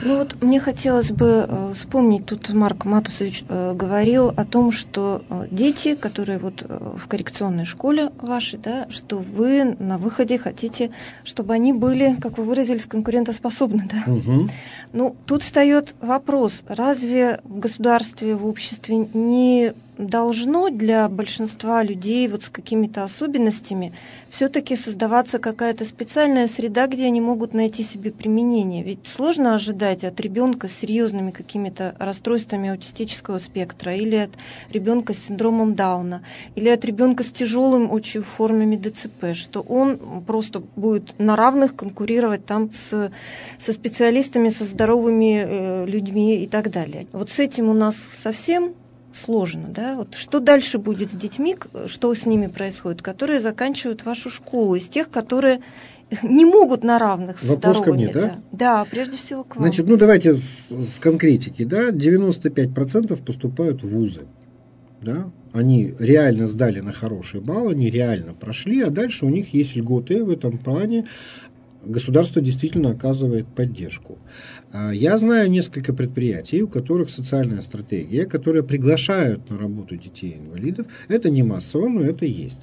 Ну вот мне хотелось бы вспомнить, тут Марк Матусович говорил о том, что дети, которые вот в коррекционной школе вашей, да, что вы на выходе хотите, чтобы они были, как вы выразились, конкурентоспособны, да? Угу. Ну, тут встает вопрос, разве в государстве, в обществе не должно для большинства людей вот с какими-то особенностями все-таки создаваться какая-то специальная среда, где они могут найти себе применение? Ведь сложно ожидать от ребенка с серьезными какими-то расстройствами аутистического спектра, или от ребенка с синдромом Дауна, или от ребенка с тяжелым очень формами ДЦП, что он просто будет на равных конкурировать там со специалистами, со здоровыми людьми и так далее. Вот с этим у нас совсем сложно, да? Вот что дальше будет с детьми, что с ними происходит, которые заканчивают вашу школу, из тех, которые не могут на равных с Вопрос здоровыми? ко мне, да? Да, прежде всего к вам. Значит, ну давайте с конкретики, да, 95% поступают в вузы, да, они реально сдали на хороший балл, они реально прошли, а дальше у них есть льготы в этом плане. Государство действительно оказывает поддержку. Я знаю несколько предприятий, у которых социальная стратегия, которые приглашают на работу детей-инвалидов. Это не массово, но это есть.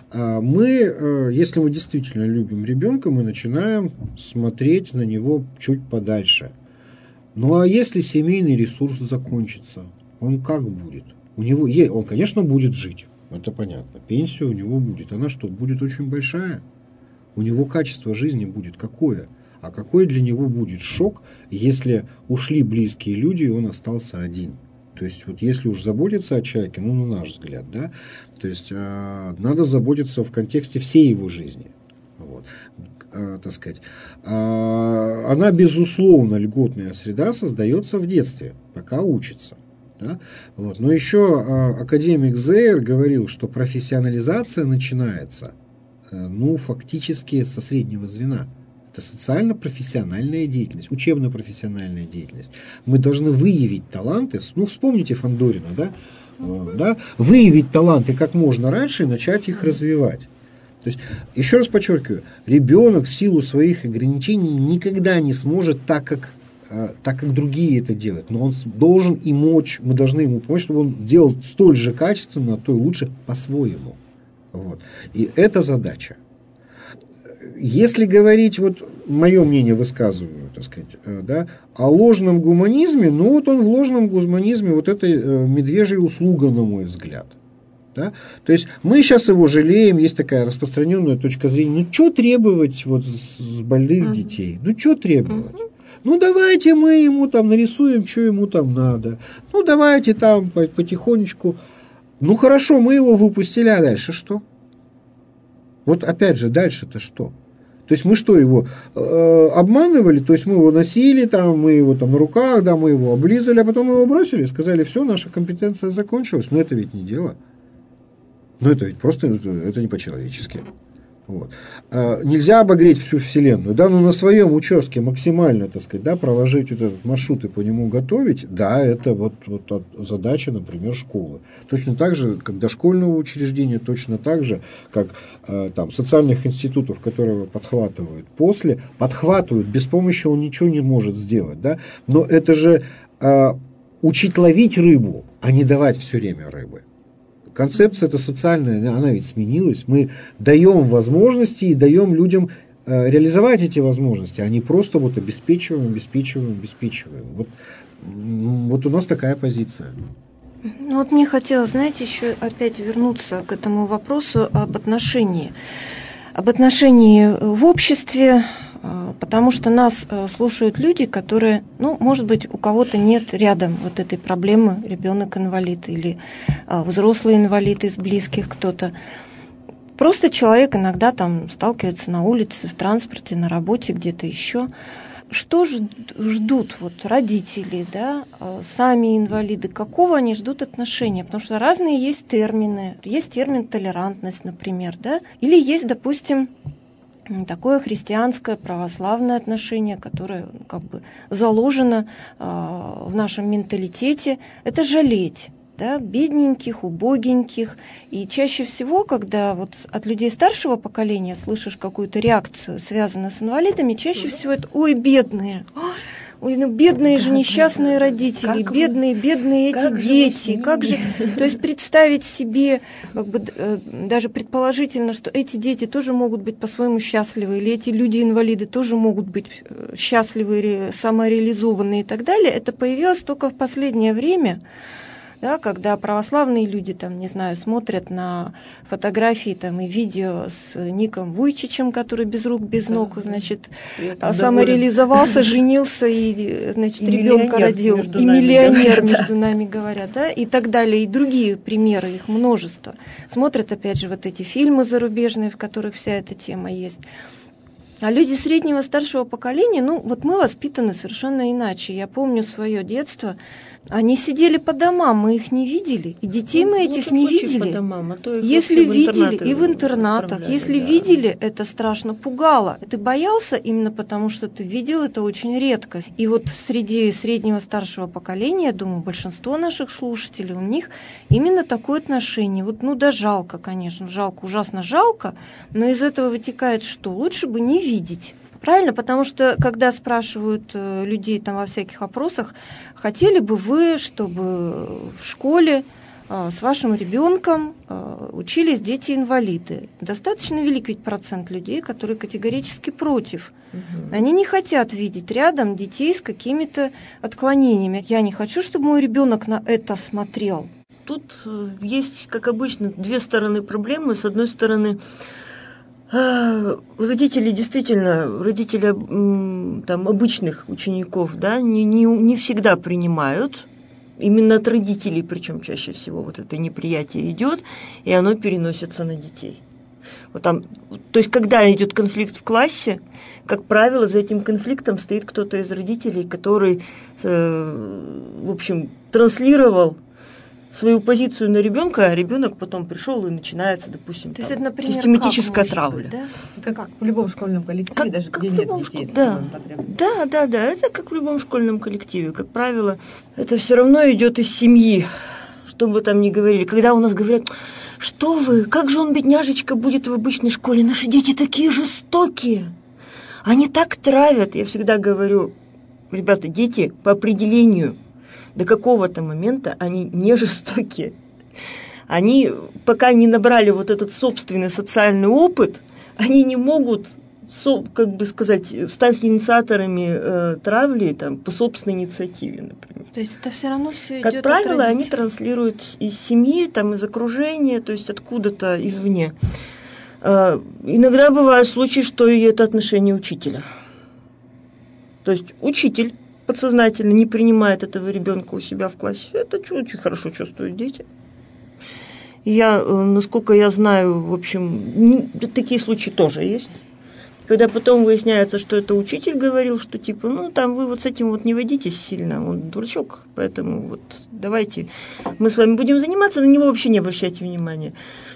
Мы, если мы действительно любим ребенка, мы начинаем смотреть на него чуть подальше. Ну а если семейный ресурс закончится, он как будет? Он, конечно, будет жить, это понятно. Пенсия у него будет. Она что, будет очень большая? У него качество жизни будет какое? А какой для него будет шок, если ушли близкие люди, и он остался один? То есть, вот если уж заботиться о человеке, ну, на наш взгляд, да, то есть, надо заботиться в контексте всей его жизни. Вот. Так сказать. Она, безусловно, льготная среда создается в детстве, пока учится. Да? Вот. Но еще академик Зейер говорил, что профессионализация начинается фактически со среднего звена. Это социально-профессиональная деятельность, учебно-профессиональная деятельность. Мы должны выявить таланты, вспомните Фандорина, да? Да? Выявить таланты как можно раньше и начать их развивать. То есть, еще раз подчеркиваю, ребенок в силу своих ограничений никогда не сможет так, как другие это делают. Но он должен и мочь, мы должны ему помочь, чтобы он делал столь же качественно, а то и лучше по-своему. Вот. И это задача. Если говорить, вот мое мнение высказываю, так сказать, да, о ложном гуманизме, ну вот он в ложном гуманизме, вот это медвежья услуга, на мой взгляд. Да? То есть мы сейчас его жалеем, есть такая распространенная точка зрения, ну что требовать вот с больных детей, ну что требовать? Ну давайте мы ему там нарисуем, что ему там надо, ну давайте там потихонечку. Ну хорошо, мы его выпустили, а дальше что? Вот опять же, дальше-то что? То есть мы что, его обманывали? То есть мы его носили, там, мы его там на руках, да, мы его облизали, а потом мы его бросили, сказали, все, наша компетенция закончилась. Но это ведь не дело. Но это ведь просто, это не по-человечески. Вот. Нельзя обогреть всю Вселенную, да, но на своем участке максимально, так сказать, да, проложить вот этот маршрут и по нему готовить, да, это вот задача, например, школы. Точно так же, как дошкольного учреждения, точно так же, как там, социальных институтов, которые подхватывают, подхватывают, без помощи он ничего не может сделать, да, но это же учить ловить рыбу, а не давать все время рыбы. Концепция эта социальная, она ведь сменилась. Мы даем возможности и даем людям реализовать эти возможности, а не просто вот обеспечиваем. Вот у нас такая позиция. Ну вот мне хотелось, знаете, еще опять вернуться к этому вопросу об отношении в обществе, потому что нас слушают люди, которые, ну, может быть, у кого-то нет рядом вот этой проблемы, ребенок-инвалид или взрослый инвалид из близких кто-то. Просто человек иногда там сталкивается на улице, в транспорте, на работе, где-то еще. Что ждут вот родители, да, сами инвалиды, какого они ждут отношения? Потому что разные есть термины. Есть термин толерантность, например, да, или есть, допустим, такое христианское православное отношение, которое как бы заложено в нашем менталитете, это жалеть, да, бедненьких, убогеньких. И чаще всего, когда вот от людей старшего поколения слышишь какую-то реакцию, связанную с инвалидами, чаще всего это «ой, бедные», ой, ну бедные же несчастные родители, бедные эти дети, как же, то есть представить себе, как бы, даже предположительно, что эти дети тоже могут быть по-своему счастливы, или эти люди-инвалиды тоже могут быть счастливы, самореализованные и так далее, это появилось только в последнее время. Да, когда православные люди, там, не знаю, смотрят на фотографии там, и видео с Ником Вуйчичем, который без рук, без ног, значит, самореализовался, женился и, значит, ребенка родил, и миллионер, между нами говорят, да, и так далее, и другие примеры, их множество. Смотрят, опять же, вот эти фильмы зарубежные, в которых вся эта тема есть. А люди среднего, старшего поколения, ну, вот мы воспитаны совершенно иначе. Я помню свое детство. Они сидели по домам, мы их не видели, и детей мы этих не видели. По домам, а то их если видели, и в интернатах, если видели, это страшно пугало. Ты боялся именно потому, что ты видел это очень редко. И вот среди среднего, старшего поколения, я думаю, большинство наших слушателей, у них именно такое отношение. Вот, ну да, жалко, конечно, жалко, ужасно жалко, но из этого вытекает что? Лучше бы не видеть. Правильно, потому что, когда спрашивают людей там во всяких опросах, хотели бы вы, чтобы в школе с вашим ребенком учились дети-инвалиды? Достаточно велик ведь процент людей, которые категорически против. Они не хотят видеть рядом детей с какими-то отклонениями. Я не хочу, чтобы мой ребенок на это смотрел. Тут есть, как обычно, две стороны проблемы. С одной стороны, родители действительно, родители там, обычных учеников, да, не всегда принимают, именно от родителей, причем чаще всего вот это неприятие идет, и оно переносится на детей. Вот там, то есть, когда идет конфликт в классе, как правило, за этим конфликтом стоит кто-то из родителей, который, в общем, транслировал свою позицию на ребенка, а ребенок потом пришел и начинается, допустим, там, это, например, систематическая травля. Быть, да? Как в любом школьном коллективе, как, даже как где нет детей. Да, это как в любом школьном коллективе. Как правило, это все равно идет из семьи, что бы там ни говорили. Когда у нас говорят, что вы, как же он, бедняжечка, будет в обычной школе, наши дети такие жестокие, они так травят. Я всегда говорю, ребята, дети по определению до какого-то момента они не жестокие. Они, пока не набрали вот этот собственный социальный опыт, они не могут, как бы сказать, стать инициаторами травли там, по собственной инициативе, например. То есть это все равно все идет. Как правило, они транслируют из семьи, там, из окружения, то есть откуда-то извне. Иногда бывают случаи, что и это отношение учителя. То есть учитель подсознательно не принимает этого ребенка у себя в классе. Это очень хорошо чувствуют дети. И я, насколько я знаю, в общем, такие случаи тоже есть. Когда потом выясняется, что это учитель говорил, что типа, ну, там вы вот с этим вот не водитесь сильно, он дурачок, поэтому вот давайте мы с вами будем заниматься, на него вообще не обращайте внимания.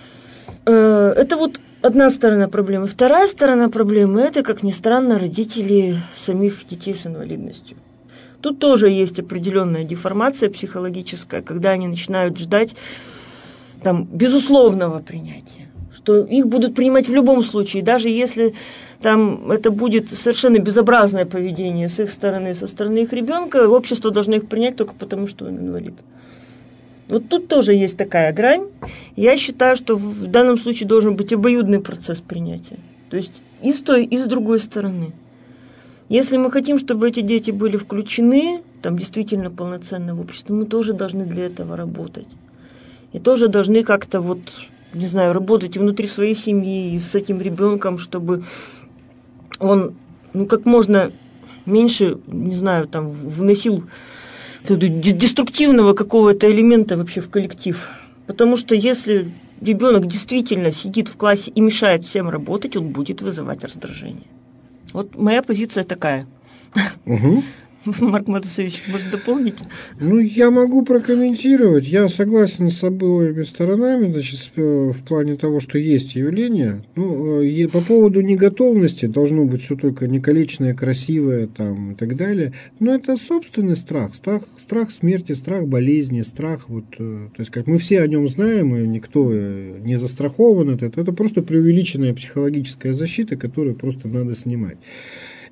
Это вот одна сторона проблемы. Вторая сторона проблемы – это, как ни странно, родители самих детей с инвалидностью. Тут тоже есть определенная деформация психологическая, когда они начинают ждать там, безусловного принятия, что их будут принимать в любом случае, даже если там, это будет совершенно безобразное поведение с их стороны, со стороны их ребенка, общество должно их принять только потому, что он инвалид. Вот тут тоже есть такая грань. Я считаю, что в данном случае должен быть обоюдный процесс принятия. То есть и с той, и с другой стороны. Если мы хотим, чтобы эти дети были включены, там действительно полноценно в общество, мы тоже должны для этого работать. И тоже должны как-то вот, не знаю, работать внутри своей семьи и с этим ребенком, чтобы он, ну, как можно меньше, не знаю, там, вносил деструктивного какого-то элемента вообще в коллектив. Потому что если ребенок действительно сидит в классе и мешает всем работать, он будет вызывать раздражение. Вот моя позиция такая. Угу. Марк Матусович, может, дополнить? Ну, я могу прокомментировать. Я согласен с обоими сторонами, значит, в плане того, что есть явление. Ну, по поводу неготовности должно быть все только некалечное, красивое там, и так далее. Но это собственный страх смерти, страх болезни, страх, вот, то есть, как мы все о нем знаем, и никто не застрахован от этого. Это просто преувеличенная психологическая защита, которую просто надо снимать.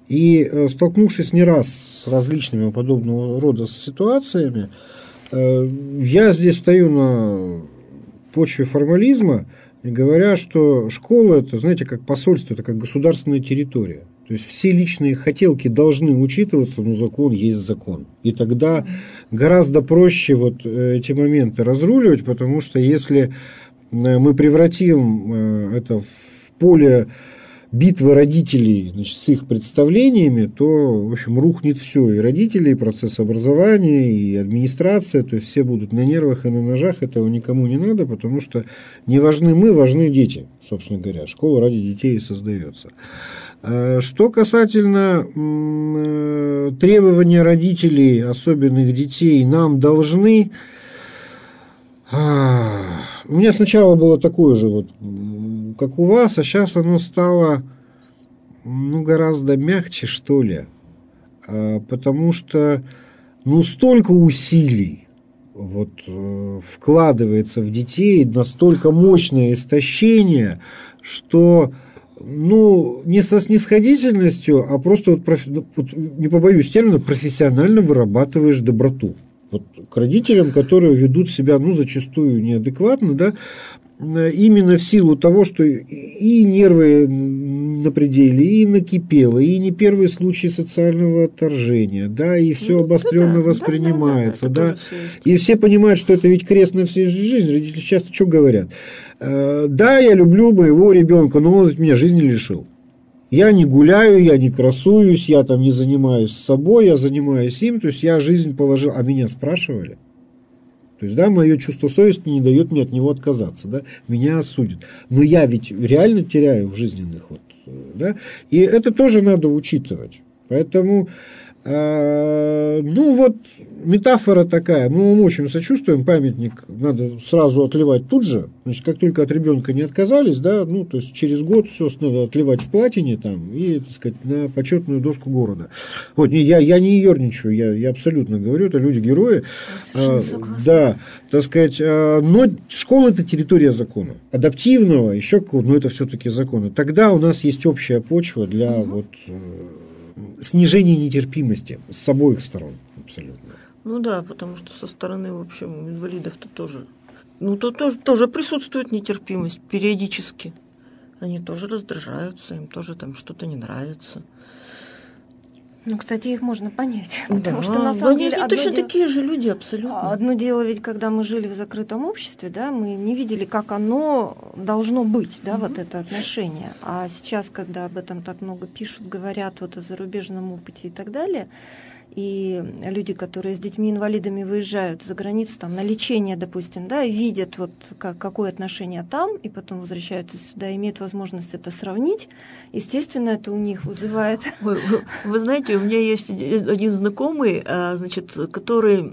И столкнувшись не раз с различными подобного рода ситуациями, я здесь стою на почве формализма, говоря, что школа – это, знаете, как посольство, это как государственная территория. То есть все личные хотелки должны учитываться, но закон есть закон. И тогда гораздо проще вот эти моменты разруливать, потому что если мы превратим это в поле битвы родителей, значит, с их представлениями, то, в общем, рухнет все. И родители, и процесс образования, и администрация, то есть все будут на нервах и на ножах, этого никому не надо, потому что не важны мы, важны дети, собственно говоря. Школа ради детей и создается. Что касательно требования родителей, особенных детей, нам должны... У меня сначала было такое же, вот, как у вас, а сейчас оно стало гораздо мягче, что ли. Потому что столько усилий вот, вкладывается в детей, настолько мощное истощение, что... не со снисходительностью, а просто, не побоюсь термина, профессионально вырабатываешь доброту. Вот к родителям, которые ведут себя, зачастую неадекватно, да, именно в силу того, что и нервы на пределе, и накипело, и не первый случай социального отторжения, да, и все обостренно воспринимается, да, и все понимают, что это ведь крест на всей жизни. Родители часто что говорят? Да, я люблю моего ребенка, но он от меня жизни лишил. Я не гуляю, я не красуюсь, я там не занимаюсь собой, я занимаюсь им, то есть я жизнь положил, а меня спрашивали. То есть, да, мое чувство совести не дает мне от него отказаться, да, меня осудят. Но я ведь реально теряю в жизненных, да, и это тоже надо учитывать. Поэтому, метафора такая, мы вам очень сочувствуем, памятник надо сразу отливать тут же, значит, как только от ребенка не отказались, да, то есть через год все надо отливать в платине там и, так сказать, на почетную доску города. Вот, я не ерничаю, я абсолютно говорю, это люди-герои. Да, так сказать, но школа – это территория закона. Адаптивного, еще какого-то, но это все-таки законы. Тогда у нас есть общая почва для снижения нетерпимости с обоих сторон. Абсолютно. Да, потому что со стороны, в общем, инвалидов-то тоже, тоже присутствует нетерпимость периодически. Они тоже раздражаются, им тоже там что-то не нравится. Кстати, их можно понять, потому что на самом деле... Они точно такие же люди, абсолютно. Одно дело ведь, когда мы жили в закрытом обществе, да, мы не видели, как оно должно быть, да, вот это отношение. А сейчас, когда об этом так много пишут, говорят вот о зарубежном опыте и так далее, и люди, которые с детьми-инвалидами выезжают за границу там, на лечение, допустим, да, и видят, вот, какое отношение там, и потом возвращаются сюда, имеют возможность это сравнить, естественно, это у них вызывает... Вы знаете, у меня есть один знакомый, значит, который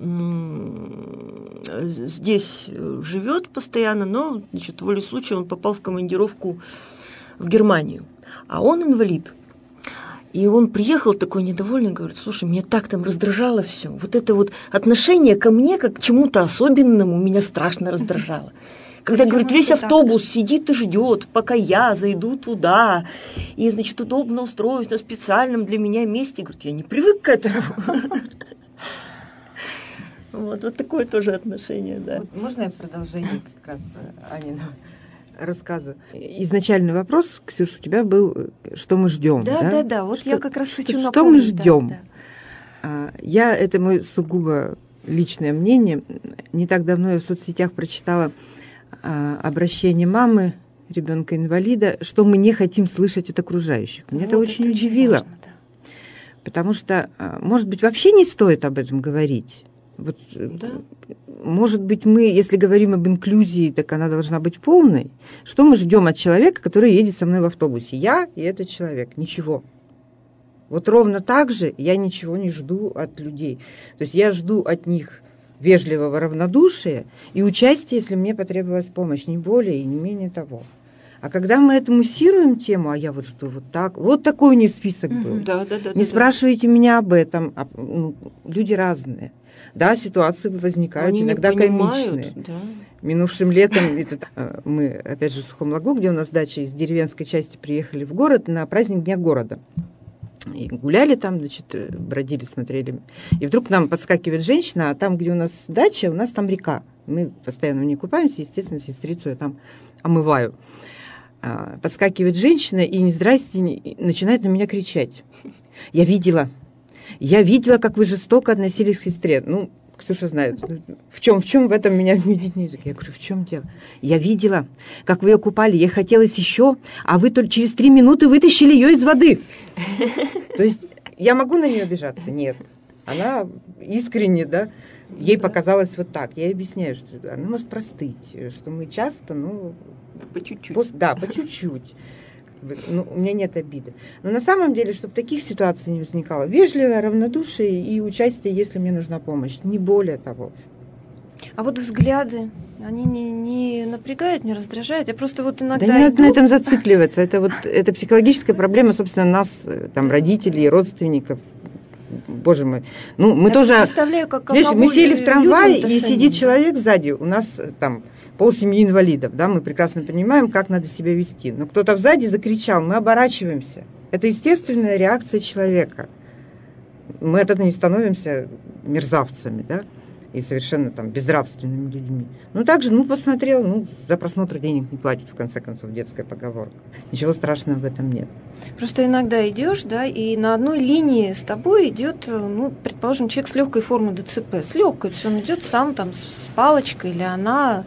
здесь живет постоянно, но, значит, волей случая он попал в командировку в Германию, а он инвалид. И он приехал такой недовольный, говорит: слушай, меня так там раздражало все. Вот это вот отношение ко мне, как к чему-то особенному, меня страшно раздражало. Когда, говорит, весь автобус сидит и ждет, пока я зайду туда, и, значит, удобно устроюсь на специальном для меня месте. Говорит, я не привык к этому. Вот такое тоже отношение, да. Можно я продолжение как раз Анина рассказа? Изначальный вопрос, Ксюша, у тебя был, что мы ждем. Да. Вот я как раз хочу напомнить. Что мы ждем? Да. Это мое сугубо личное мнение. Не так давно я в соцсетях прочитала обращение мамы ребенка-инвалида, что мы не хотим слышать от окружающих. Меня это очень удивило. Важно, да. Потому что, может быть, вообще не стоит об этом говорить. Может быть, мы, если говорим об инклюзии, так она должна быть полной. Что мы ждем от человека, который едет со мной в автобусе? Я и этот человек. Ничего. Вот ровно так же я ничего не жду от людей. То есть я жду от них вежливого равнодушия и участия, если мне потребовалась помощь, не более и не менее того. А когда мы это муссируем тему, а я вот что, вот так, вот такой у них список был. Не спрашивайте меня об этом. Люди разные. Да, ситуации возникают они иногда комичные. Да. Минувшим летом мы, опять же, в Сухом Лагу, где у нас дача, из деревенской части приехали в город на праздник Дня города. И гуляли там, значит, бродили, смотрели. И вдруг нам подскакивает женщина, а там, где у нас дача, у нас там река. Мы постоянно в ней купаемся, естественно, сестрицу я там омываю. Подскакивает женщина и не здрасте, начинает на меня кричать. Я видела, как вы жестоко относились к сестре. Ну, Ксюша знает, в чем в этом меня обвинить нельзя. Я говорю, в чем дело? Я видела, как вы ее купали, ей хотелось еще, а вы только через 3 минуты вытащили ее из воды. То есть я могу на нее обижаться? Нет. Она искренне, да, ей показалось вот так. Я ей объясняю, что она может простыть, что мы часто, ну... По чуть-чуть. Да, по чуть-чуть. Ну, у меня нет обиды. Но на самом деле, чтобы таких ситуаций не возникало, вежливое, равнодушие и участие, если мне нужна помощь, не более того. А вот взгляды, они не напрягают, не раздражают? Я просто вот иногда... Да не надо на этом зацикливаться. Это психологическая проблема, собственно, нас, там, родителей, родственников. Боже мой. Ну, мы тоже... Представляю, как мы сели в трамвай, и сидит человек сзади. У нас там... полсемьи инвалидов, да, мы прекрасно понимаем, как надо себя вести. Но кто-то сзади закричал, мы оборачиваемся. Это естественная реакция человека. Мы от этого не становимся мерзавцами, да, и совершенно там безнравственными людьми. Ну, также, посмотрел, за просмотр денег не платят, в конце концов, детская поговорка. Ничего страшного в этом нет. Просто иногда идешь, да, и на одной линии с тобой идет, предположим, человек с легкой формой ДЦП. С легкой, все он идет сам там с палочкой, или она,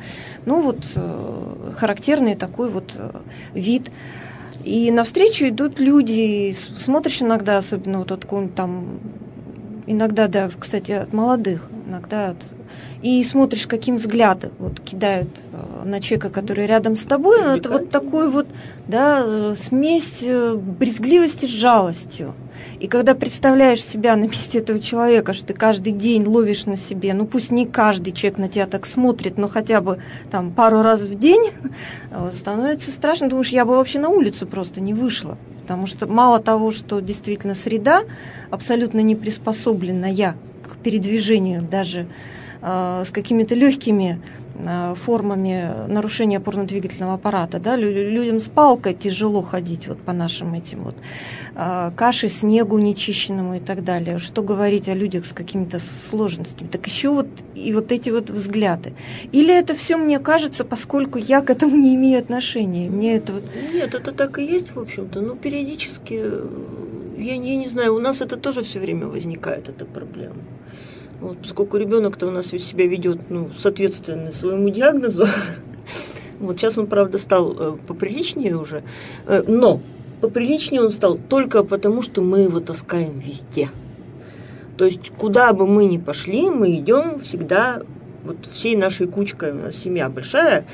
характерный такой вот вид. И навстречу идут люди, смотришь иногда, особенно вот какой-нибудь там, иногда, да, кстати, от молодых, иногда и смотришь, каким взглядом кидают на человека, который рядом с тобой, это вот такой вот, да, смесь брезгливости с жалостью. И когда представляешь себя на месте этого человека, что ты каждый день ловишь на себе, пусть не каждый человек на тебя так смотрит, но хотя бы там пару раз в день, становится страшно. Думаешь, я бы вообще на улицу просто не вышла. Потому что мало того, что действительно среда абсолютно не приспособленная к передвижению, даже с какими-то легкими формами нарушения опорно-двигательного аппарата. Да? Людям с палкой тяжело ходить по нашим этим каше, снегу нечищенному и так далее. Что говорить о людях с какими-то сложностями? Так еще и эти взгляды. Или это все мне кажется, поскольку я к этому не имею отношения? Мне это Нет, это так и есть, в общем-то. Периодически, я не знаю, у нас это тоже все время возникает, эта проблема. Поскольку ребенок-то у нас себя ведет, соответственно своему диагнозу. Сейчас он, правда, стал поприличнее уже, но поприличнее он стал только потому, что мы его таскаем везде. То есть, куда бы мы ни пошли, мы идем всегда, всей нашей кучкой, у нас семья большая,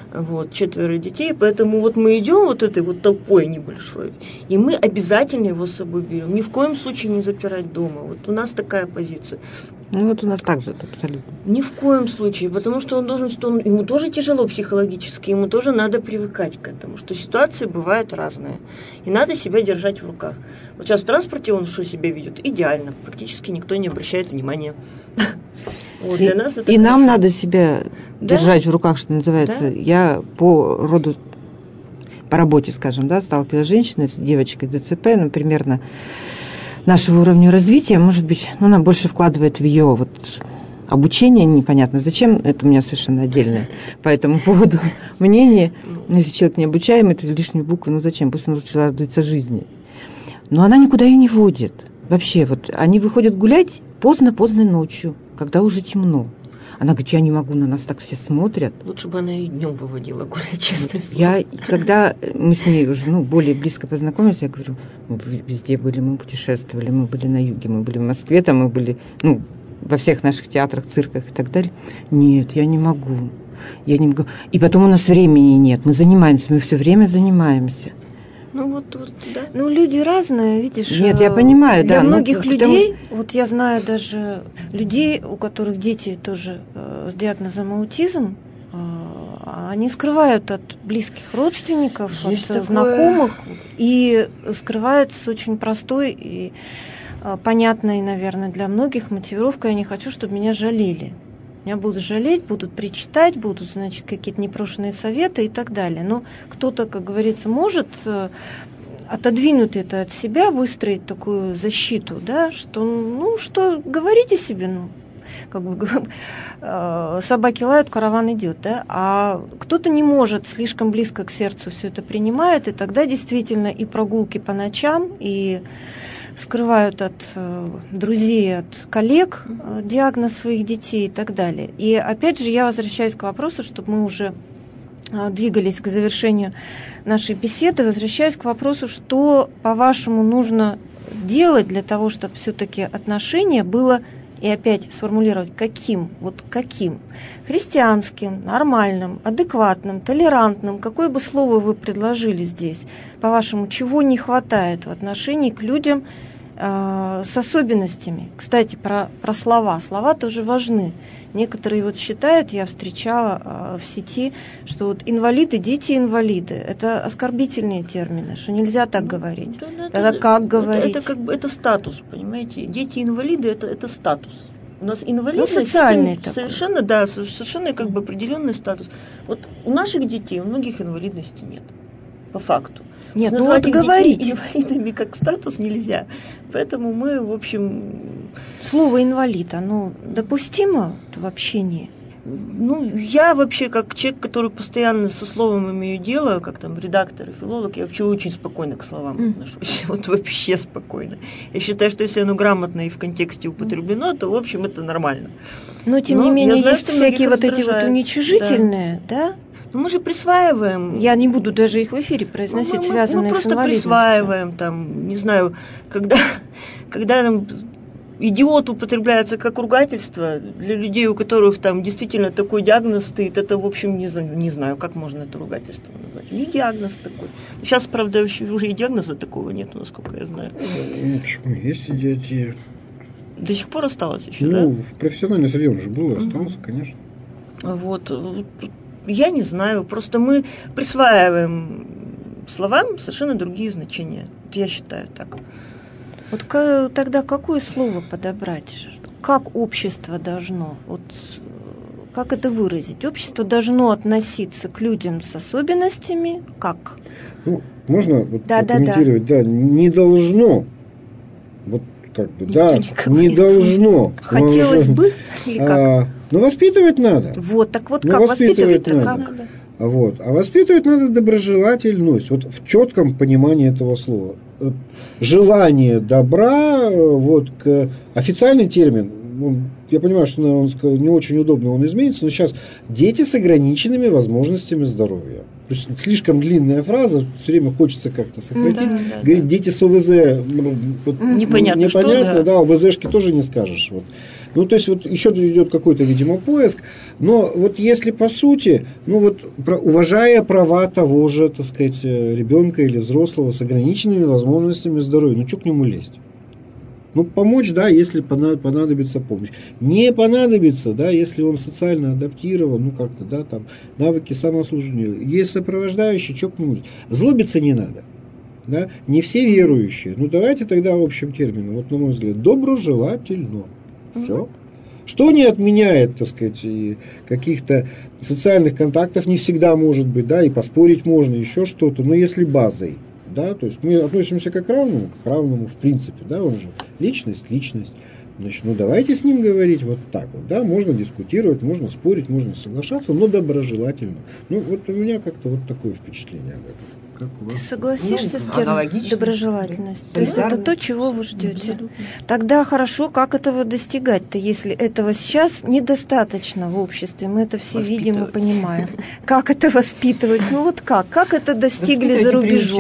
4 детей, поэтому мы идем этой толпой небольшой, и мы обязательно его с собой берем. Ни в коем случае не запирать дома. У нас такая позиция. У нас так же абсолютно. Ни в коем случае, потому что ему тоже тяжело психологически, ему тоже надо привыкать к этому, что ситуации бывают разные, и надо себя держать в руках. Сейчас в транспорте он что себя ведет? Идеально, практически никто не обращает внимания. Для нас это нам надо себя держать в руках, что называется. Да? Я по работе, скажем, сталкивалась с женщиной, с девочкой ДЦП, примерно нашего уровня развития, может быть, она больше вкладывает в ее обучение, непонятно зачем, это у меня совершенно отдельное по этому поводу мнение. Если человек не обучаемый, то лишнюю букву, зачем, пусть он лучше радуется жизни. Но она никуда ее не водит. Вообще, они выходят гулять поздно ночью, когда уже темно. Она говорит, я не могу, на нас так все смотрят. Лучше бы она и днем выводила гулять, честно слово. Когда мы с ней уже более близко познакомились, я говорю, мы везде были, мы путешествовали, мы были на юге, мы были в Москве, там мы были во всех наших театрах, цирках и так далее. Нет, я не могу. И потом у нас времени нет, мы все время занимаемся. Да. Люди разные, видишь. Нет, я понимаю, для многих людей, я знаю даже людей, у которых дети тоже с диагнозом аутизм, они скрывают от близких родственников, от знакомых, и скрывают с очень простой и понятной, наверное, для многих мотивировкой: я не хочу, чтобы меня жалели. Меня будут жалеть, будут причитать, будут, какие-то непрошенные советы и так далее. Но кто-то, как говорится, может отодвинуть это от себя, выстроить такую защиту, да, что говорите себе, как бы собаки лают, караван идет, да, а кто-то не может, слишком близко к сердцу все это принимает, и тогда действительно и прогулки по ночам, и скрывают от друзей, от коллег диагноз своих детей и так далее. И опять же я возвращаюсь к вопросу, чтобы мы уже двигались к завершению нашей беседы, возвращаюсь к вопросу, что, по-вашему, нужно делать для того, чтобы все-таки отношение было, и опять сформулировать, каким? Христианским, нормальным, адекватным, толерантным, какое бы слово вы предложили здесь, по-вашему, чего не хватает в отношении к людям с особенностями? Кстати, про слова. Слова тоже важны. Некоторые считают, я встречала в сети, что инвалиды, дети-инвалиды, это оскорбительные термины, что нельзя так говорить. Тогда как говорить? Это статус, понимаете? Дети-инвалиды это статус. У нас инвалидность социальный совершенно определенный статус. Вот у наших детей, у многих инвалидности нет, по факту. Нет, говорить инвалидами как статус нельзя. Поэтому мы, в общем... Слово «инвалид», оно допустимо в общении? Я вообще, как человек, который постоянно со словом имею дело, как редактор и филолог, я вообще очень спокойно к словам отношусь. Вообще спокойно. Я считаю, что если оно грамотно и в контексте употреблено, то, в общем, это нормально. Но, тем не менее, есть всякие эти уничижительные, да? Мы же присваиваем. Я не буду даже их в эфире произносить, связанные с инвалидностью. Мы просто присваиваем, не знаю, когда идиот употребляется как ругательство, для людей, у которых действительно такой диагноз стоит, это, в общем, не знаю, как можно это ругательство назвать. Не диагноз такой. Сейчас, правда, уже и диагноза такого нет, насколько я знаю. Почему? Есть идиотия. До сих пор осталось еще, да? В профессиональной среде он же был и остался, конечно. Я не знаю, просто мы присваиваем словам совершенно другие значения. Я считаю так. Тогда какое слово подобрать? Как общество должно? Как это выразить? Общество должно относиться к людям с особенностями как? Можно прокомментировать? Да, не должно. Не должно. Хотелось бы или как? Но воспитывать надо. Как воспитывать-то как? А воспитывать надо доброжелательность, в четком понимании этого слова. Желание добра, официальный термин, я понимаю, что, наверное, не очень удобно он изменится, но сейчас дети с ограниченными возможностями здоровья. То есть слишком длинная фраза, все время хочется как-то сократить. Говорит, дети с ОВЗ, непонятно, да, ОВЗшки тоже не скажешь. То есть еще идет какой-то, видимо, поиск. Но если по сути, уважая права того же, так сказать, ребенка или взрослого с ограниченными возможностями здоровья, что к нему лезть? Помочь, да, если понадобится помощь. Не понадобится, да, если он социально адаптирован, навыки самослужения. Есть сопровождающий, что к нему лезть? Злобиться не надо. Да? Не все верующие. Давайте тогда общим термином, на мой взгляд, доброжелательно. Все. Что не отменяет, так сказать, каких-то социальных контактов, не всегда может быть, да, и поспорить можно, еще что-то, но если базой, да, то есть мы относимся как к равному в принципе, да, он же личность, значит, давайте с ним говорить так, да, можно дискутировать, можно спорить, можно соглашаться, но доброжелательно. У меня как-то такое впечатление об этом. Как у вас? Ты согласишься с термином доброжелательность? То есть это то, чего вы ждете. Тогда хорошо, как этого достигать-то, если этого сейчас недостаточно в обществе? Мы это все видим и понимаем. Как это воспитывать? Как это достигли за рубежом?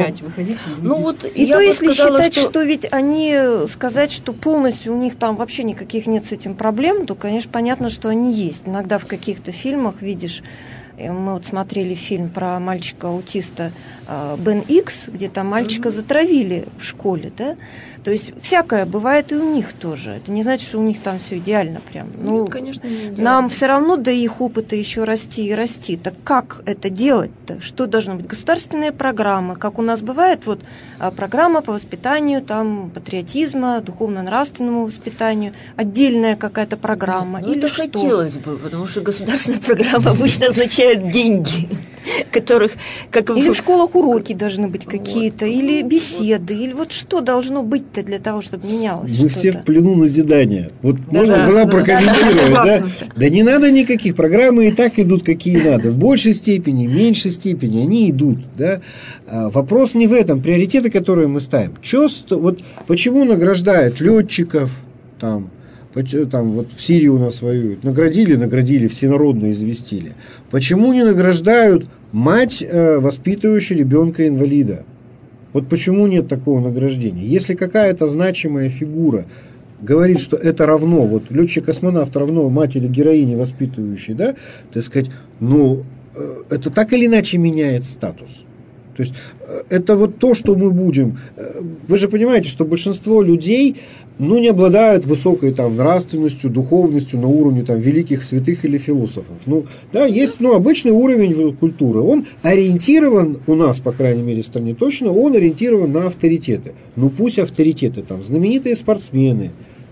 И то, если считать, что ведь они сказать, что полностью у них там вообще никаких нет с этим проблем, то, конечно, понятно, что они есть. Иногда в каких-то фильмах видишь. Мы смотрели фильм про мальчика-аутиста Бен Икс, где там мальчика затравили в школе, да? То есть всякое бывает и у них тоже. Это не значит, что у них там все идеально прям. Конечно, не идеально. Нам все равно до их опыта еще расти и расти. Так как это делать-то? Что должно быть? Государственные программы, как у нас бывает, программа по воспитанию патриотизма, духовно-нравственному воспитанию, отдельная какая-то программа или это что? Хотелось бы, потому что государственная программа обычно означает деньги. которых... Или в школах уроки должны быть какие-то, или беседы, или вот что должно быть-то для того, чтобы менялось Вы что-то? все в плену назидания. Вот можно прокомментировать, да? Да не надо никаких, программы и так идут, какие надо. В большей степени, в меньшей степени они идут, да? Вопрос не в этом. Приоритеты, которые мы ставим. Вот почему награждают летчиков, там вот в Сирии у нас воюют, наградили, всенародно известили. Почему не награждают мать, воспитывающую ребенка-инвалида? Вот почему нет такого награждения? Если какая-то значимая фигура говорит, что это равно, вот летчик-космонавт равно матери-героине, воспитывающей, да, так сказать, это так или иначе меняет статус. То есть это вот то, что мы будем. Вы же понимаете, что большинство людей не обладают высокой нравственностью, духовностью на уровне великих святых или философов. Есть обычный уровень культуры. Он ориентирован, у нас, по крайней мере, в стране точно, он ориентирован на авторитеты. Пусть авторитеты, знаменитые спортсмены,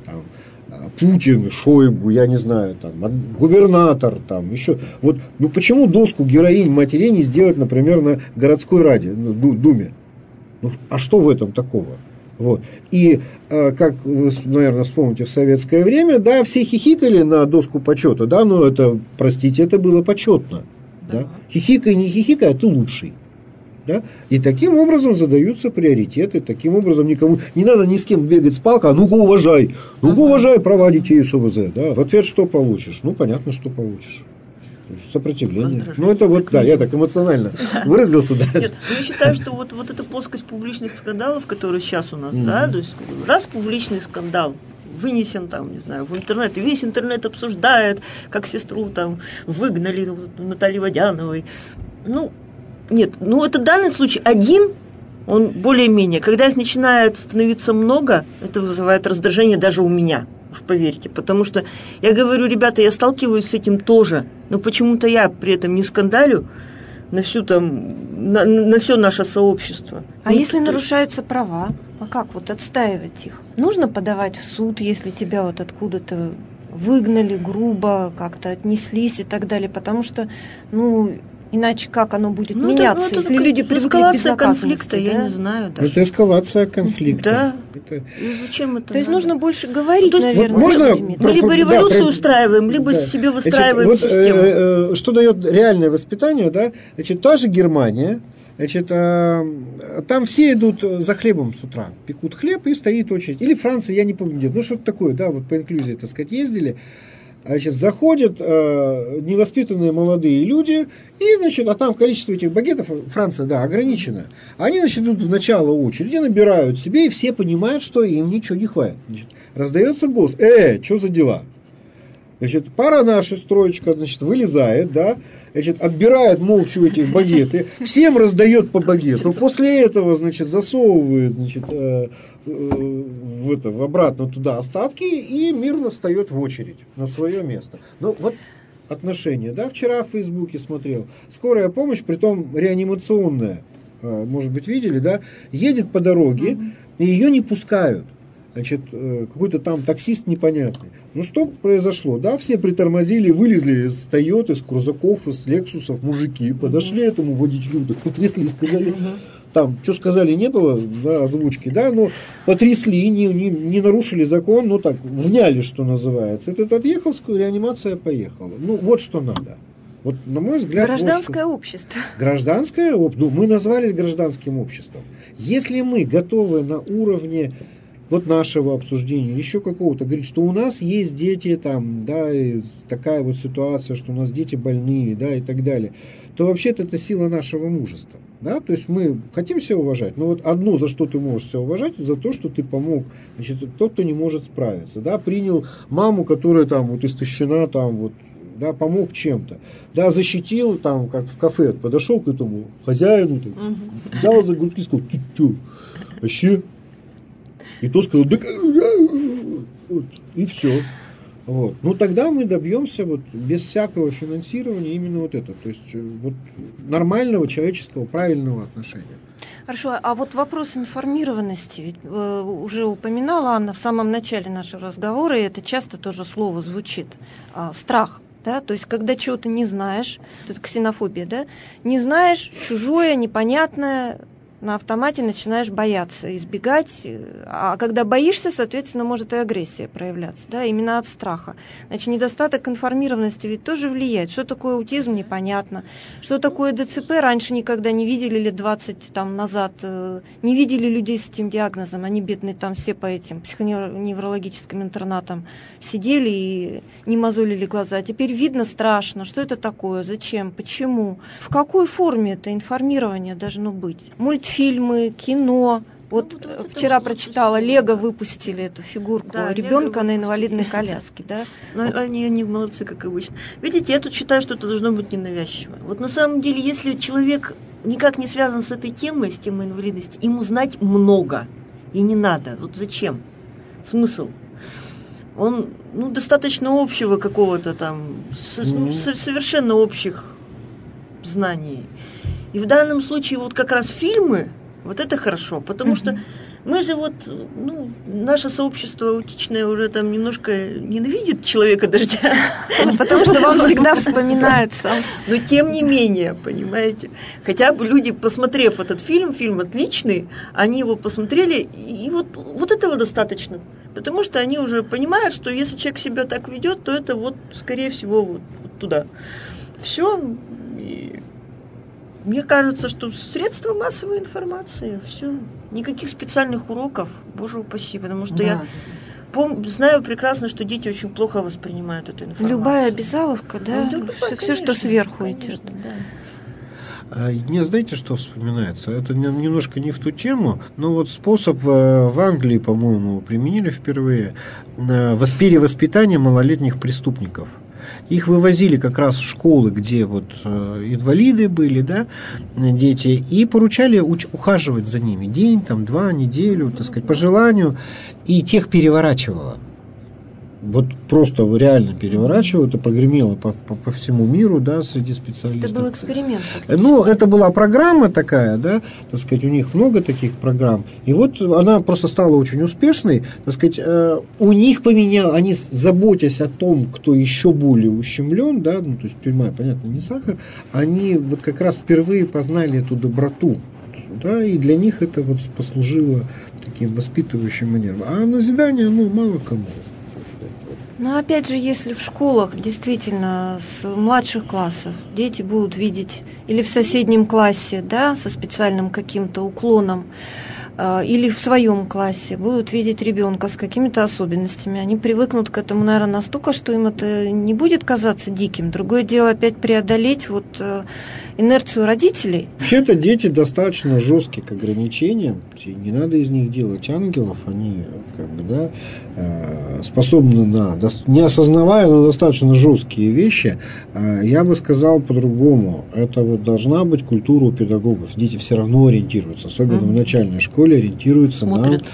Путин, Шойгу, я не знаю, губернатор, еще. Вот, почему доску героинь матерей не сделать, например, на городской раде, думе? А что в этом такого? Вот. И, как вы, наверное, вспомните, в советское время, да, все хихикали на доску почета, да, но это, простите, это было почетно. Да? Хихикай, не хихикай, а ты лучший. Да? И таким образом задаются приоритеты, таким образом никому не надо ни с кем бегать с палкой, а ну-ка уважай, уважай права детей с ОВЗ. Да? В ответ что получишь? Понятно, что получишь. Сопротивление. Это вот, да, я так эмоционально выразился. Да. Нет, я считаю, что вот эта плоскость публичных скандалов, которые сейчас у нас, да, то есть раз публичный скандал вынесен не знаю, в интернет, и весь интернет обсуждает, как сестру выгнали Натальи Водяновой. Нет, это данный случай один, он более-менее. Когда их начинает становиться много, это вызывает раздражение даже у меня, уж поверьте. Потому что я говорю, ребята, я сталкиваюсь с этим тоже, но почему-то я при этом не скандалю на всю на все наше сообщество. А если нарушаются права, а как отстаивать их? Нужно подавать в суд, если тебя откуда-то выгнали грубо, как-то отнеслись и так далее, потому что, иначе как оно будет меняться, если люди привыкли к безнаказанности? Конфликта, я не знаю даже. Это эскалация конфликта. Да. И зачем это? То есть нужно больше говорить, наверное. Мы либо революцию устраиваем, либо себе выстраиваем систему. Что дает реальное воспитание, да? Та же Германия, там все идут за хлебом с утра, пекут хлеб и стоит очередь. Или Франция, я не помню где, что-то такое, да, по инклюзии, ездили. Заходят невоспитанные молодые люди, и, а там количество этих багетов, Франция, да, ограничено. Они, идут в начало очереди, набирают себе, и все понимают, что им ничего не хватит. Раздается голос: что за дела? Пара наша, строечка, вылезает, да, отбирает молча эти багеты, всем раздает по багету, после этого, засовывает, обратно туда остатки и мирно встает в очередь на свое место. Отношения, да, вчера в Фейсбуке смотрел, скорая помощь, притом реанимационная, может быть, видели, да, едет по дороге, и ее не пускают. Какой-то там таксист непонятный. Что произошло? Да, все притормозили, вылезли из Тойот, из крузаков, из Лексусов, мужики, подошли этому водителю, потрясли, сказали, что сказали, не было, да, озвучки, да, но потрясли, не нарушили закон, вняли, что называется. Этот отъехал, реанимация поехала. Вот что надо. На мой взгляд... Гражданское общество. Гражданское общество. Мы назвались гражданским обществом. Если мы готовы на уровне нашего обсуждения, еще какого-то, говорить, что у нас есть дети, да, и такая ситуация, что у нас дети больные, да, и так далее, то вообще-то это сила нашего мужества. Да? То есть мы хотим себя уважать, но одно, за что ты можешь себя уважать, за то, что ты помог, тот, кто не может справиться, да, принял маму, которая истощена, да, помог чем-то, да, защитил, как в кафе, подошел к этому хозяину, взял за грудки и сказал: ты что, вообще? И тот сказал: да, и все. Тогда мы добьемся без всякого финансирования именно это. То есть нормального человеческого, правильного отношения. Хорошо, а вопрос информированности, ведь уже упоминала Анна в самом начале нашего разговора, и это часто тоже слово звучит, страх. Да, то есть, когда чего-то не знаешь, это ксенофобия, да, не знаешь, чужое, непонятное, на автомате начинаешь бояться, избегать. А когда боишься, соответственно, может и агрессия проявляться, да, именно от страха. Значит, недостаток информированности ведь тоже влияет. Что такое аутизм, непонятно. Что такое ДЦП, раньше никогда не видели, лет 20 там, назад, не видели людей с этим диагнозом. Они, бедные, там все по этим психоневрологическим интернатам сидели и не мозолили глаза. А теперь видно страшно, что это такое, зачем, почему, в какой форме это информирование должно быть. Мультфильмы, кино. Вот вчера прочитала, Лего выпустили эту фигурку ребенка на инвалидной коляске. Да? Но они молодцы, как обычно. Видите, я тут считаю, что это должно быть ненавязчиво. Вот на самом деле, если человек никак не связан с этой темой, с темой инвалидности, ему знать много. И не надо. Вот зачем? Смысл? Он достаточно общего какого-то там, совершенно общих знаний. И в данном случае вот как раз фильмы, вот это хорошо, потому что мы же вот, наше сообщество аутичное уже там немножко ненавидит Человека-дождя. Потому что вам всегда вспоминается. Но тем не менее, понимаете, хотя бы люди, посмотрев этот фильм отличный, они его посмотрели, и вот этого достаточно. Потому что они уже понимают, что если человек себя так ведет, то это вот, скорее всего, вот туда. Все. Мне кажется, что средства массовой информации, все. Никаких специальных уроков, боже упаси, потому что я знаю прекрасно, что дети очень плохо воспринимают эту информацию. Любая обязаловка, да, все, что сверху идет. Да. Мне знаете, что вспоминается? Это немножко не в ту тему, но вот способ в Англии, по-моему, применили впервые перевоспитание малолетних преступников. Их вывозили как раз в школы, где вот инвалиды были, да, дети, и поручали ухаживать за ними день, там, 2, неделю, так сказать, по желанию, и тех переворачивало. Вот просто реально переворачивало, это прогремело по всему миру, да, среди специалистов. Это был эксперимент. Это была программа такая, да, так сказать, у них много таких программ, и вот она просто стала очень успешной, так сказать, у них они, заботясь о том, кто еще более ущемлен, да, то есть тюрьма, понятно, не сахар, они вот как раз впервые познали эту доброту, да, и для них это вот послужило таким воспитывающим манером. А назидание, мало кому. Но опять же, если в школах действительно с младших классов дети будут видеть или в соседнем классе, да, со специальным каким-то уклоном, или в своем классе будут видеть ребенка с какими-то особенностями, они привыкнут к этому, наверное, настолько, что им это не будет казаться диким. Другое дело опять преодолеть инерцию родителей. Вообще-то дети достаточно жесткие к ограничениям, не надо из них делать ангелов, они способны не осознавая, но достаточно жесткие вещи. Я бы сказал по-другому, это вот должна быть культура у педагогов. Дети все равно ориентируются, особенно в начальной школе, ориентируются смотрят,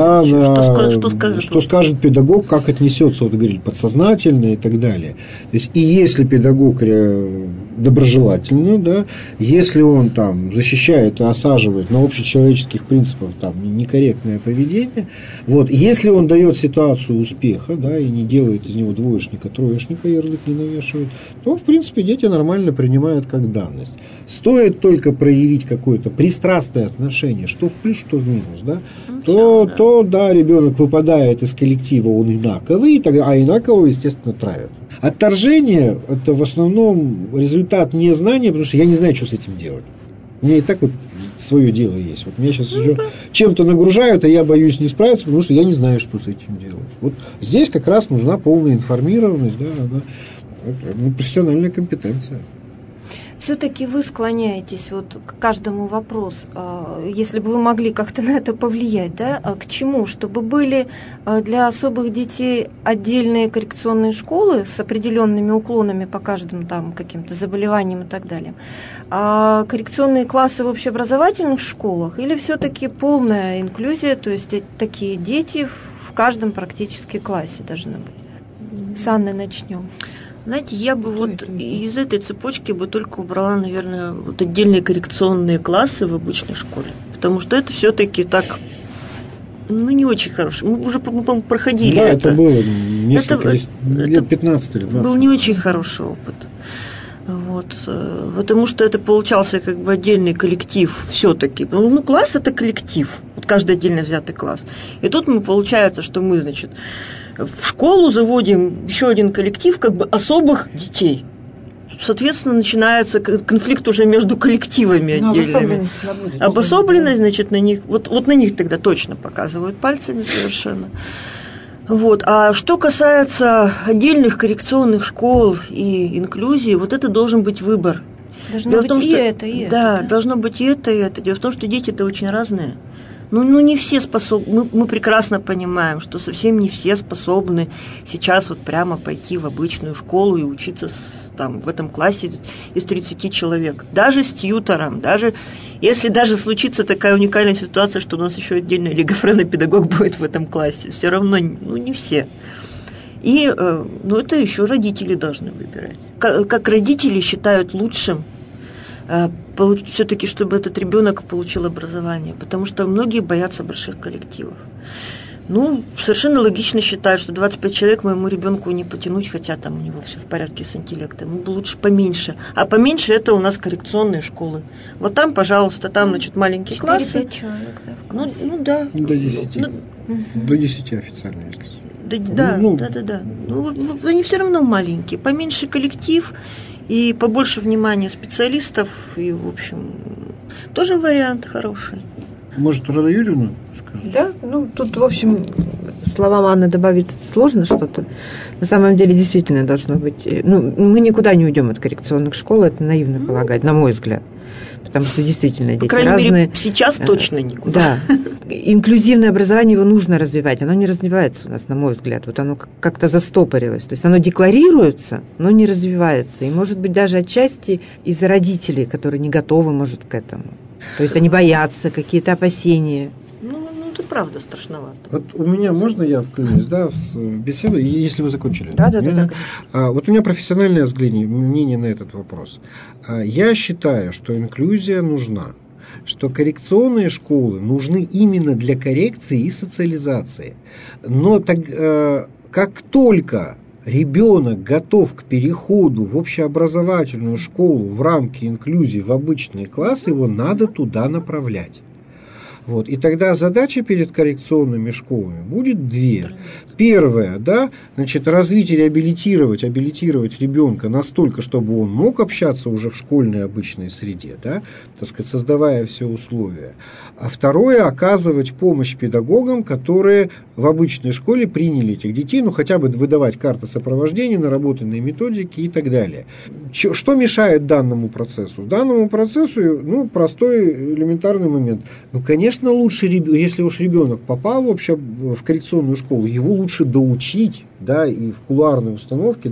что скажет педагог, как отнесется, вот говорили, подсознательно и так далее. То есть, и если педагог доброжелательно, да, если он там защищает и осаживает на общечеловеческих принципах там некорректное поведение, вот, если он дает ситуацию успеха, да, и не делает из него двоечника, троечника, ярлык не навешивает, то, в принципе, дети нормально принимают как данность. Стоит только проявить какое-то пристрастное отношение, что в плюс, что в минус, да, то ребенок выпадает из коллектива, он инаковый, а инакового, естественно, травят. Отторжение – это в основном результат незнания, потому что я не знаю, что с этим делать. У меня и так вот свое дело есть. Вот меня сейчас еще чем-то нагружают, а я боюсь не справиться, потому что я не знаю, что с этим делать. Вот здесь как раз нужна полная информированность, да, профессиональная компетенция. Все-таки вы склоняетесь к каждому вопросу, если бы вы могли как-то на это повлиять, да, к чему? Чтобы были для особых детей отдельные коррекционные школы с определенными уклонами по каждым там каким-то заболеваниям и так далее. А коррекционные классы в общеобразовательных школах или все-таки полная инклюзия, то есть такие дети в каждом практически классе должны быть? С Анны начнем. Знаете, я бы из этой цепочки бы только убрала, наверное, отдельные коррекционные классы в обычной школе. Потому что это все-таки так Ну, не очень хороший. Мы уже, по-моему, проходили да, это. это было несколько, лет 15 или 20. Был не очень хороший опыт. Вот, потому что это получался как бы отдельный коллектив все-таки. Ну, класс – это коллектив, вот каждый отдельно взятый класс. И тут получается, что мы, значит, в школу заводим еще один коллектив как бы особых детей. Соответственно, начинается конфликт уже между коллективами отдельными. Обособленность, значит, на них, вот на них тогда точно показывают пальцами совершенно. Вот. А что касается отдельных коррекционных школ и инклюзии, вот это должен быть выбор. Должно быть и это, и это. Да, должно быть и это, и это. Дело в том, что дети-то очень разные. Ну, не все способны. Мы прекрасно понимаем, что совсем не все способны сейчас вот прямо пойти в обычную школу и учиться там, в этом классе из 30 человек. Даже с тьютором, даже если даже случится такая уникальная ситуация, что у нас еще отдельный логопедагог будет в этом классе, все равно, не все. И, это еще родители должны выбирать. Как родители считают лучшим все-таки, чтобы этот ребенок получил образование, потому что многие боятся больших коллективов. Совершенно логично считают, что 25 человек моему ребенку не потянуть, хотя там у него все в порядке с интеллектом. Ему бы лучше поменьше. А поменьше это у нас коррекционные школы. Вот там, пожалуйста, там, значит, маленькие классы. 4-5 человек, да, в классе. Да. До 10. До 10 официально, если... Да. Они все равно маленькие. Поменьше коллектив и побольше внимания специалистов. И, в общем, тоже вариант хороший. Может, Рада Юрьевна? Да, тут, в общем, словам Анны добавить сложно что-то. На самом деле, действительно, должно быть... мы никуда не уйдем от коррекционных школ, это наивно полагать, на мой взгляд. Потому что, действительно, дети разные. По крайней мере, сейчас точно никуда. Да. Инклюзивное образование, его нужно развивать. Оно не развивается у нас, на мой взгляд. Вот оно как-то застопорилось. То есть оно декларируется, но не развивается. И, может быть, даже отчасти из-за родителей, которые не готовы, может, к этому. То есть они боятся, какие-то опасения. Это правда страшновато. Вот у меня, можно я вклинюсь, в беседу, если вы закончили? Да. Вот у меня профессиональное мнение на этот вопрос. Я считаю, что инклюзия нужна, что коррекционные школы нужны именно для коррекции и социализации. Но как только ребенок готов к переходу в общеобразовательную школу в рамки инклюзии в обычный класс, его надо туда направлять. Вот. И тогда задача перед коррекционными школами будет две. Первое, развить и реабилитировать ребенка настолько, чтобы он мог общаться уже в школьной обычной среде, создавая все условия. А второе, оказывать помощь педагогам, которые в обычной школе приняли этих детей, хотя бы выдавать карты сопровождения, наработанные методики и так далее. Что мешает данному процессу? Данному процессу, простой элементарный момент. Конечно, лучше, если уж ребенок попал вообще в коррекционную школу, его лучше доучить, и в кулуарной установке,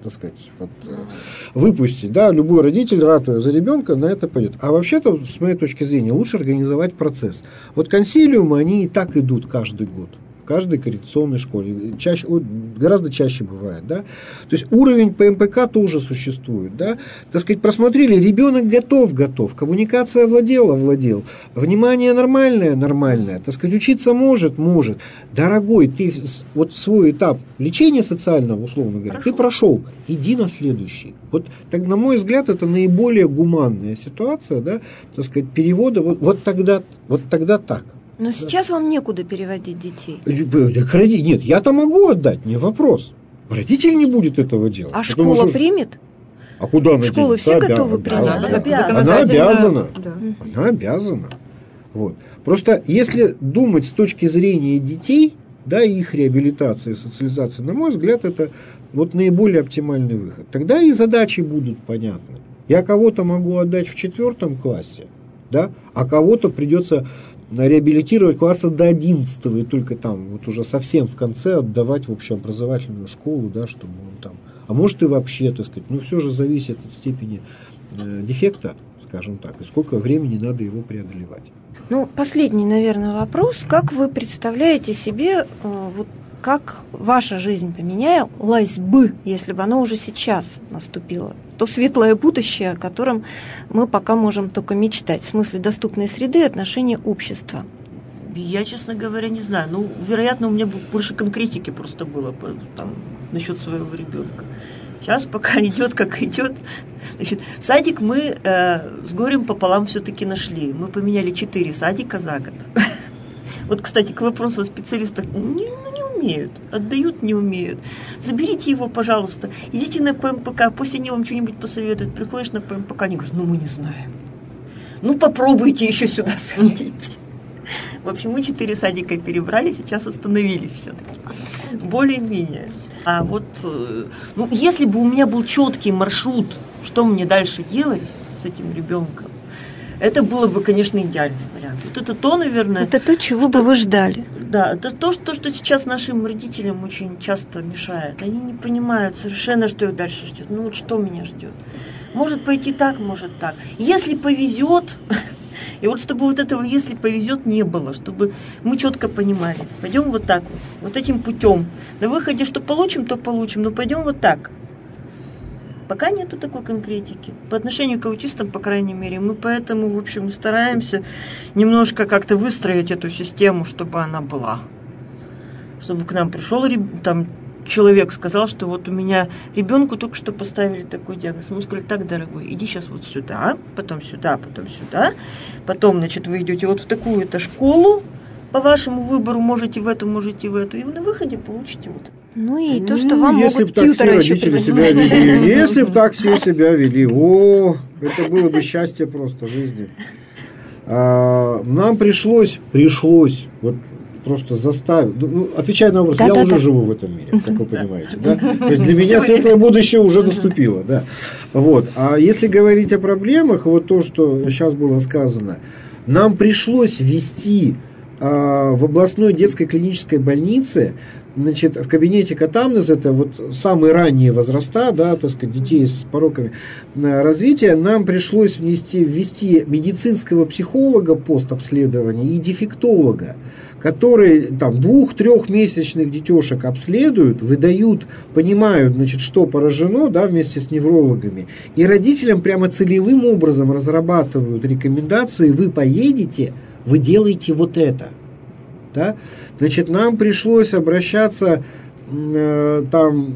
выпустить. Любой родитель, ратуя за ребенка, на это пойдет. А вообще-то, с моей точки зрения, лучше организовать процесс. Вот консилиумы, они и так идут каждый год. В каждой коррекционной школе. Гораздо чаще бывает. То есть уровень ПМПК тоже существует. Просмотрели, ребенок готов. Коммуникация владел. Внимание нормальное. Учиться может. Дорогой, ты вот свой этап лечения социального, условно говоря, ты прошел. Иди на следующий. На мой взгляд, это наиболее гуманная ситуация, перевода. Вот тогда так. Но сейчас вам некуда переводить детей. Нет, я-то могу отдать, не вопрос. Родитель не будет этого делать. А школа примет? А куда она школы денется? все готовы принять? Она обязана. Вот. Просто если думать с точки зрения детей, их реабилитации, социализации, на мой взгляд, это наиболее оптимальный выход. Тогда и задачи будут понятны. Я кого-то могу отдать в 4 классе, а кого-то придется реабилитировать класса до 11 и только там уже совсем в конце отдавать в общеобразовательную школу, чтобы он там. А может и вообще, все же зависит от степени дефекта, скажем так, и сколько времени надо его преодолевать. Последний, наверное, вопрос. Как вы представляете себе, как ваша жизнь поменялась бы, если бы она уже сейчас наступила? То светлое будущее, о котором мы пока можем только мечтать, в смысле доступной среды и отношения общества. Я, честно говоря, не знаю. Ну, вероятно, у меня больше конкретики просто было там, насчет своего ребенка. Сейчас пока идет, как идет. Значит, садик мы с горем пополам все-таки нашли. Мы поменяли 4 садика за год. Вот, кстати, к вопросу о специалистах. Не умеют, отдают, не умеют. Заберите его, пожалуйста. Идите на ПМПК, пусть они вам что-нибудь посоветуют. Приходишь на ПМПК, они говорят, мы не знаем. Попробуйте еще сюда сходить. В общем, мы 4 садика перебрали, сейчас остановились все-таки. Более-менее. А вот, если бы у меня был четкий маршрут, что мне дальше делать с этим ребенком, это было бы, конечно, идеальный вариант. Вот это то, наверное... Это то, чего бы вы ждали. Да, это то, что сейчас нашим родителям очень часто мешает. Они не понимают совершенно, что их дальше ждет. Что меня ждет? Может пойти так, может так. Если повезет... И вот чтобы вот этого «если повезет» не было, чтобы мы четко понимали, пойдем вот так вот этим путем. На выходе что получим, то получим, но пойдем вот так. Пока нету такой конкретики. По отношению к аутистам, по крайней мере, мы поэтому, в общем, стараемся немножко как-то выстроить эту систему, чтобы она была. Чтобы к нам пришел там человек, сказал, что вот у меня ребенку только что поставили такой диагноз. Мы сказали, так, дорогой, иди сейчас вот сюда, потом сюда, потом сюда. Потом, значит, вы идете вот в такую-то школу, по вашему выбору, можете в эту, можете в эту. И вы на выходе получите вот. И то, что вам могут тьютера еще себя вели. Если бы так все себя вели, это было бы счастье просто в жизни. Нам пришлось вот просто заставить. Отвечая на вопрос, я уже живу в этом мире, как вы понимаете. Да? То есть для меня светлое будущее уже наступило. Да. Вот. А если говорить о проблемах, вот то, что сейчас было сказано, нам пришлось ввести в областной детской клинической больнице, значит, в кабинете катамнез, это вот самые ранние возраста, да, так сказать, детей с пороками развития, нам пришлось ввести медицинского психолога постобследования и дефектолога, которые там 2-3-месячных детешек обследуют, выдают, понимают, значит, что поражено, да, вместе с неврологами, и родителям прямо целевым образом разрабатывают рекомендации: вы поедете, вы делаете вот это. Да? Значит, нам пришлось обращаться там,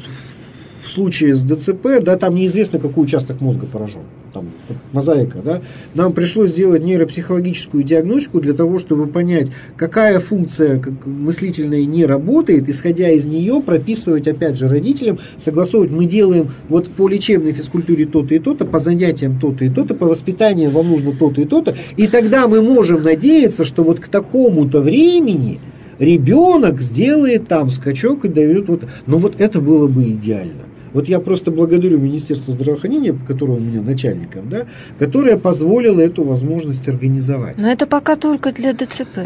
в случае с ДЦП, да, там неизвестно, какой участок мозга поражен, там мозаика, да, нам пришлось сделать нейропсихологическую диагностику для того, чтобы понять, какая функция мыслительная не работает, исходя из нее прописывать, опять же, родителям, согласовывать, мы делаем вот по лечебной физкультуре то-то и то-то, по занятиям то-то и то-то, по воспитанию вам нужно то-то и то-то, и тогда мы можем надеяться, что вот к такому-то времени ребенок сделает там скачок и дает вот, но вот это было бы идеально. Вот я просто благодарю Министерство здравоохранения, которое у меня начальником, да, которое позволило эту возможность организовать. Но это пока только для ДЦП.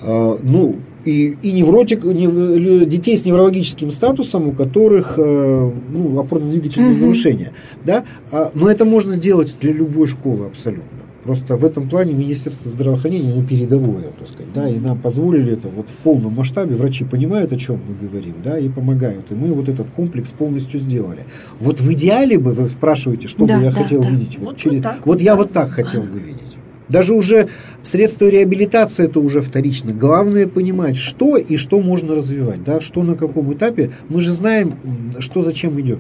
И детей с неврологическим статусом, у которых опорно-двигательные нарушения. Да? Но это можно сделать для любой школы абсолютно. Просто в этом плане Министерство здравоохранения передовое, так сказать, да, и нам позволили это вот в полном масштабе. Врачи понимают, о чем мы говорим, да, и помогают. И мы вот этот комплекс полностью сделали. Вот в идеале бы, вы спрашиваете, что бы я хотел видеть. Вот я вот так хотел бы видеть. Даже уже средства реабилитации это уже вторично. Главное понимать, что и что можно развивать, да, что на каком этапе. Мы же знаем, что зачем ведет.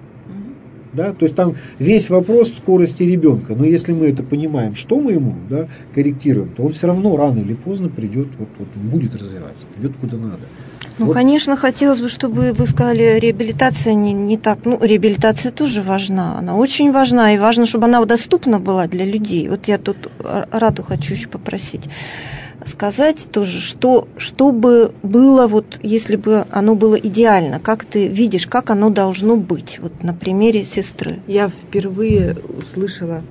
Да? То есть там весь вопрос в скорости ребенка. Но если мы это понимаем, что мы ему, да, корректируем, то он все равно рано или поздно придет, будет развиваться, придет куда надо. Конечно, хотелось бы, чтобы вы сказали, реабилитация не так. Реабилитация тоже важна. Она очень важна. И важно, чтобы она доступна была для людей. Вот я тут Раду хочу еще попросить сказать тоже, что бы было, вот если бы оно было идеально, как ты видишь, как оно должно быть, вот на примере сестры. Я впервые услышала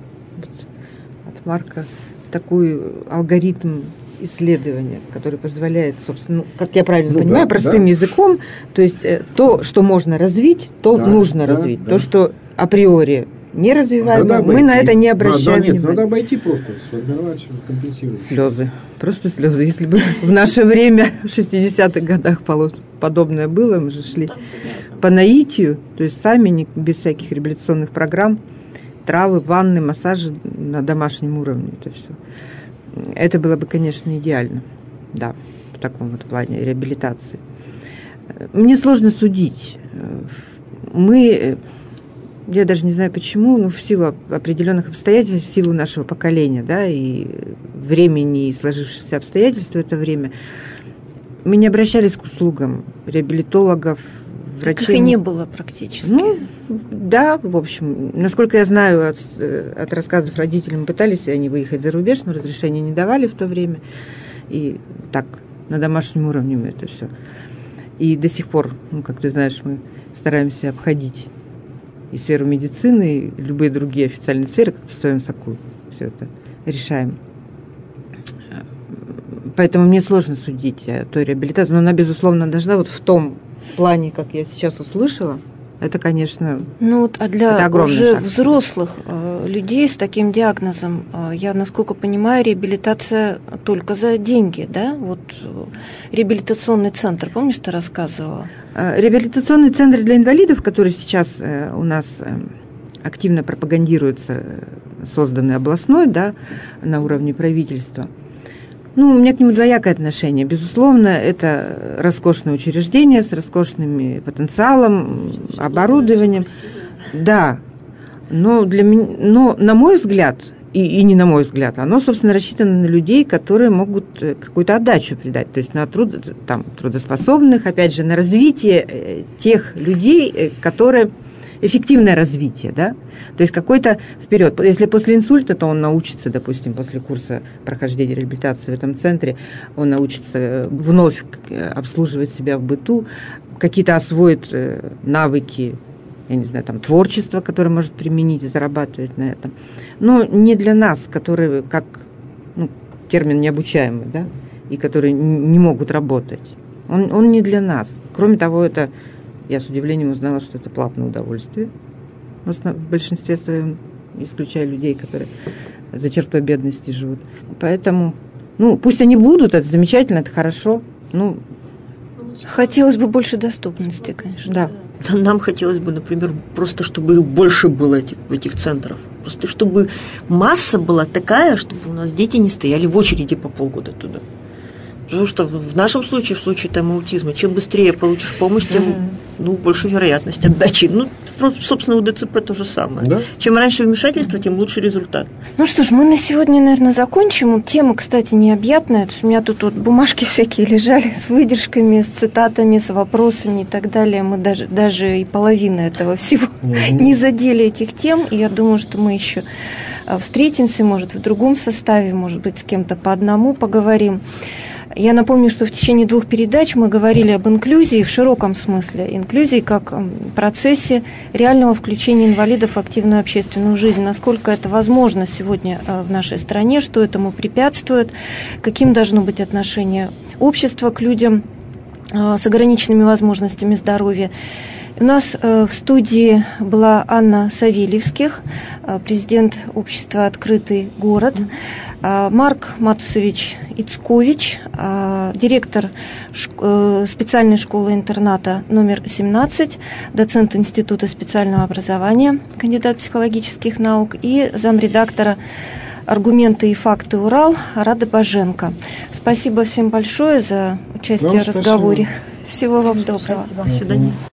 от Марка такой алгоритм исследования, который позволяет, собственно, как я правильно понимаю, простым языком, то есть то, что можно развить, то нужно развить, то, что априори не развиваемо, мы на это не обращаем внимания. Надо обойти просто, сформировать, компенсировать. Слезы, просто слезы. Если бы в наше время, в 60-х годах подобное было, мы же шли по наитию, то есть сами, без всяких реабилитационных программ, травы, ванны, массажи на домашнем уровне, это все. Это было бы, конечно, идеально. да, в таком вот плане реабилитации. Мне сложно судить. Я даже не знаю почему, но в силу определенных обстоятельств, в силу нашего поколения, да, и времени, и сложившихся обстоятельств в это время, мы не обращались к услугам реабилитологов, врачей. Так их и не было практически. Ну, да, в общем, насколько я знаю от рассказов родителей, мы пытались они выехать за рубеж, но разрешения не давали в то время. И так, на домашнем уровне мы это все. И до сих пор, как ты знаешь, мы стараемся обходить и сферу медицины, и любые другие официальные сферы, как в своем соку все это решаем. Поэтому мне сложно судить о той реабилитации, но она, безусловно, должна вот в том плане, как я сейчас услышала, это, конечно, ну вот, а для уже шаг. Взрослых людей с таким диагнозом, я, насколько понимаю, реабилитация только за деньги, да? Вот реабилитационный центр, помнишь, ты рассказывала? Реабилитационный центр для инвалидов, который сейчас у нас активно пропагандируется, созданный областной, да, на уровне правительства. Ну, у меня к нему двоякое отношение. Безусловно, это роскошное учреждение с роскошным потенциалом, оборудованием. Да, но на мой взгляд, и не на мой взгляд, оно, собственно, рассчитано на людей, которые могут какую-то отдачу придать, то есть на трудоспособных, опять же, на развитие тех людей, которые... Эффективное развитие, да, то есть какой-то вперед. Если после инсульта, то он научится, допустим, после курса прохождения реабилитации в этом центре, он научится вновь обслуживать себя в быту, какие-то освоит навыки, я не знаю, там, творчество, которое может применить и зарабатывать на этом. Но не для нас, которые, как термин необучаемый, да, и которые не могут работать. Он не для нас. Кроме того, это... Я с удивлением узнала, что это платное удовольствие. В большинстве своем, исключая людей, которые за чертой бедности живут. Поэтому, пусть они будут, это замечательно, это хорошо. Хотелось бы больше доступности, конечно. Да. Нам хотелось бы, например, просто чтобы их больше было этих центров. Просто чтобы масса была такая, чтобы у нас дети не стояли в очереди по полгода туда. Потому что в нашем случае, в случае аутизма, чем быстрее получишь помощь, тем больше вероятность отдачи. Собственно, у ДЦП то же самое. Да? Чем раньше вмешательство, тем лучше результат. Ну что ж, мы на сегодня, наверное, закончим. Тема, кстати, необъятная. То есть у меня тут вот бумажки всякие лежали с выдержками, с цитатами, с вопросами и так далее. Мы даже и половины этого всего не задели, этих тем. И я думаю, что мы еще встретимся, может, в другом составе, может быть, с кем-то по одному поговорим. Я напомню, что в течение 2 передач мы говорили об инклюзии в широком смысле. Инклюзии как процессе реального включения инвалидов в активную общественную жизнь. Насколько это возможно сегодня в нашей стране, что этому препятствует, каким должно быть отношение общества к людям с ограниченными возможностями здоровья. У нас в студии была Анна Савельевских, президент общества «Открытый город», Марк Матусович Ицкович, директор специальной школы-интерната номер 17, доцент Института специального образования, кандидат психологических наук, и замредактора «Аргументы и факты Урал» Рада Боженко. Спасибо всем большое за участие в разговоре. Всего вам доброго. До свидания.